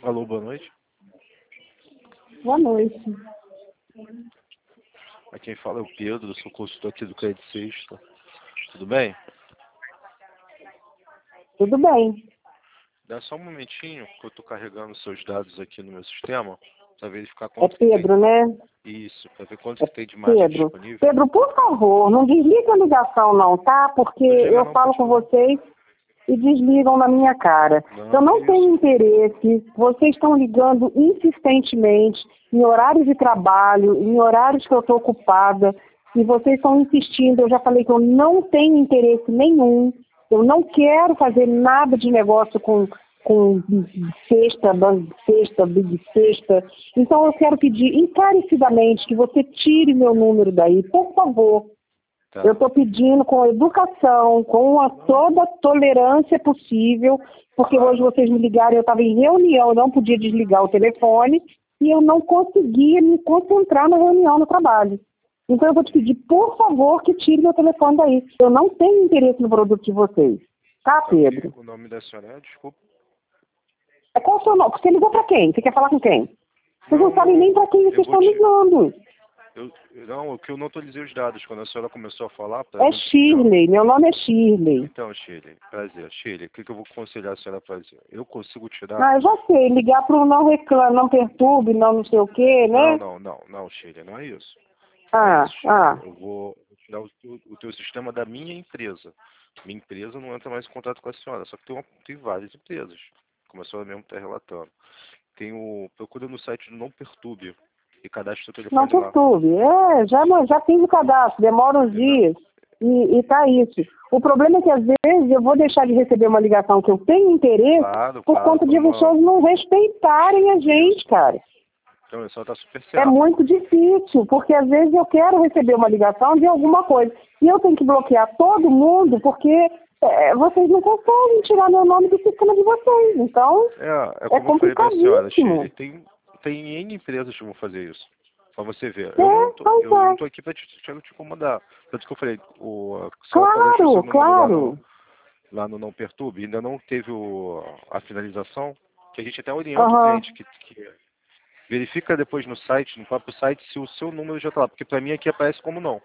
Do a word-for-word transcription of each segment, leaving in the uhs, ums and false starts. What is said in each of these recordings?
Alô, boa noite. Boa noite. Aqui quem fala é o Pedro, eu sou consultor aqui do Credit Sexta. Tudo bem? Tudo bem. Dá só um momentinho que eu estou carregando seus dados aqui no meu sistema para verificar É quanto que Pedro, tem. né? Isso, para ver quanto É que tem de margem Pedro. disponível. Pedro, por favor, não desliga a ligação não, tá? Porque Não desliga eu não, falo pode com falar. vocês e desligam na minha cara. Não, Eu não que tenho isso. interesse, vocês estão ligando insistentemente em horários de trabalho, em horários que eu estou ocupada, e vocês estão insistindo. Eu já falei que eu não tenho interesse nenhum, eu não quero fazer nada de negócio com, com cesta, banco de cesta, big cesta. Então eu quero pedir encarecidamente que você tire meu número daí, por favor. Tá. Eu estou pedindo com educação, com a, toda a tolerância possível, porque hoje vocês me ligaram, eu estava em reunião, eu não podia desligar o telefone e eu não conseguia me concentrar na reunião, no trabalho. Então eu vou te pedir, por favor, que tire meu telefone daí. Eu não tenho interesse no produto de vocês. Tá, Tá, Pedro? ok. O nome da senhora é? Desculpa. É qual o seu nome? Você ligou para quem? Você quer falar com quem? Vocês não, Não, sabem não. nem para quem Eu vocês vou estão te... ligando. Eu, não, o que eu não atualizei os dados. Quando a senhora começou a falar, para É não dizer, ó. Shirley, meu nome é Shirley. Então, Shirley, prazer. Shirley, o que, que eu vou aconselhar a senhora a fazer? Eu consigo tirar... Ah, eu já sei, ligar para o não reclame, não perturbe, não não sei o quê, Não, né? não, não, não, Shirley, não é isso. Não é Ah, isso, Shirley. ah. Eu vou tirar o, teu- o teu sistema da minha empresa. Minha empresa não entra mais em contato com a senhora, só que tem, uma, tem várias empresas, como a senhora mesmo está relatando. Tem o... Procura no site do Não Perturbe e cadastra o seu Não telefone lá. perturbe. É, já, já fiz o cadastro, demora uns Entendeu? dias e, e tá isso. O problema é que às vezes eu vou deixar de receber uma ligação que eu tenho interesse Claro, por claro, conta por de uma... pessoas não respeitarem a gente, Isso. cara. Então, a senhora está super É certa. muito difícil, porque às vezes eu quero receber uma ligação de alguma coisa. E eu tenho que bloquear todo mundo, porque é, vocês não conseguem tirar meu nome do sistema de vocês. Então, É, é é como eu falei para a senhora, complicadíssimo. Shirley, tem, tem N empresas que vão fazer isso. Pra você ver. Eu não É, tô, pois eu não é. tô aqui para te, te, te incomodar. Tanto que eu falei, o, a senhora cadastrou seu Claro, número lá no, claro. lá no Não Perturbe, ainda não teve o, a finalização, que a gente até orienta o Aham. cliente, que, que verifica depois no site, no próprio site, se o seu número já está lá, porque para mim aqui aparece como não.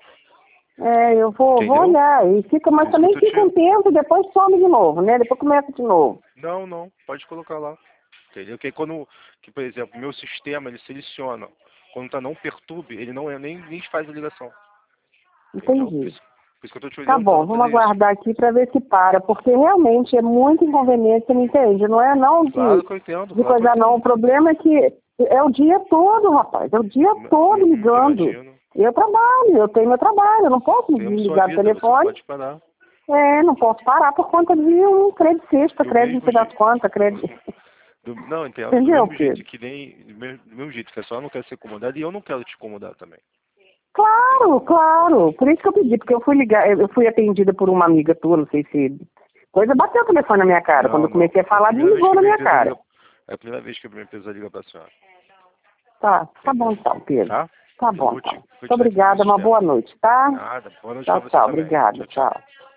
É, eu vou, vou Entendeu? olhar. E fica, Por mas isso que eu também tô fica um te... tempo e depois some de novo, né? Depois começa de novo. Não, não, pode colocar lá. Entendeu? Que aí quando, que, por exemplo, meu sistema, ele seleciona. Quando tá não perturbe, ele não é, nem, nem faz a ligação. Entendeu? Por Entendi. isso, por isso que eu tô te Tá orientando bom, a vamos fazer isso. aguardar aqui para ver se para, porque realmente é muito inconveniente, você me entende? Não é não Claro de, que eu entendo, de claro que eu coisa não. O entendo. problema é que é o dia todo, rapaz. É o dia Ima- todo Uhum, ligando. imagino. Eu trabalho, eu tenho meu trabalho, eu não posso me Temos sua desligar do vida, você não telefone. pode parar. É, não posso parar por conta de um crédito sexta, Do crédito não mesmo sei das jeito. quantas, crédito. Do, não, entendo. Do Entendeu, mesmo jeito Pedro? que nem. Do mesmo, do mesmo jeito que a senhora não quer ser incomodada e eu não quero te incomodar também. Claro, Entendeu? claro. Por isso que eu pedi, porque eu fui ligar, eu fui atendida por uma amiga tua, não sei se. Coisa bateu o telefone na minha cara. Quando Não, eu não. comecei a É a falar, primeira vez desligou que a na minha minha empresa cara. liga. É a primeira vez que a minha empresa liga pra senhora. Tá, tá bom Entendeu? então, Pedro. Tá? Tá Eu bom vou, te, então. vou Muito tirar aqui do meu obrigada, uma sistema. boa noite, tá? Nada. Boa noite pra Tchau, você tchau. também. Obrigada, Tchau, tchau. tchau.